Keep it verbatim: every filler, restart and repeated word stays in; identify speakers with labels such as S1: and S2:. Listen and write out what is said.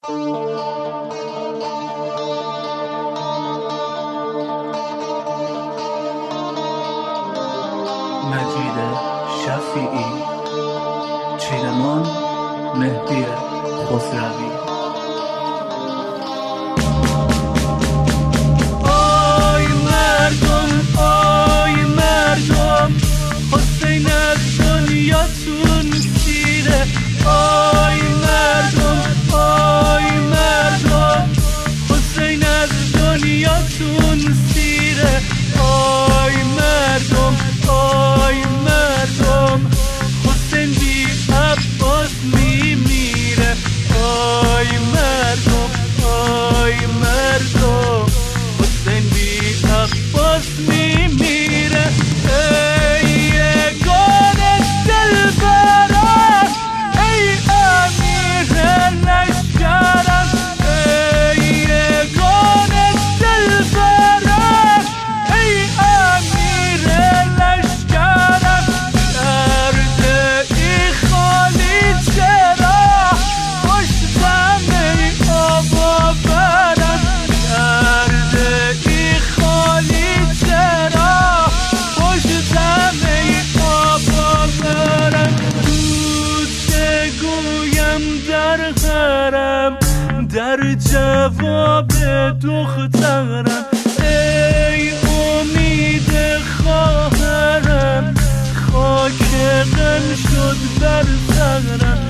S1: مجید شفیعی، چیرمان مهدی خسروی. آی مردم، آی مردم، حسین از دنیاتون سیره. آی مردم، آی مردم، حسین از دنیاتون سیره. آی مردم، آی مردم، حسین بی عباس میمیره. آی مردم، آی مردم، حسین بی عباس میمیره. ای یگان دلبرم، ای امیر لشکرم، ای یگان دلبرم، ای امیر لشکرم. درد ای خالی چرا پشتم ای آبا برم. درد ای خالی چرا پشتم ای آبا برم. تو چه گویم در حرم، در جواب دخترم. ای امید خواهرم، خاک غم شد بر سرم.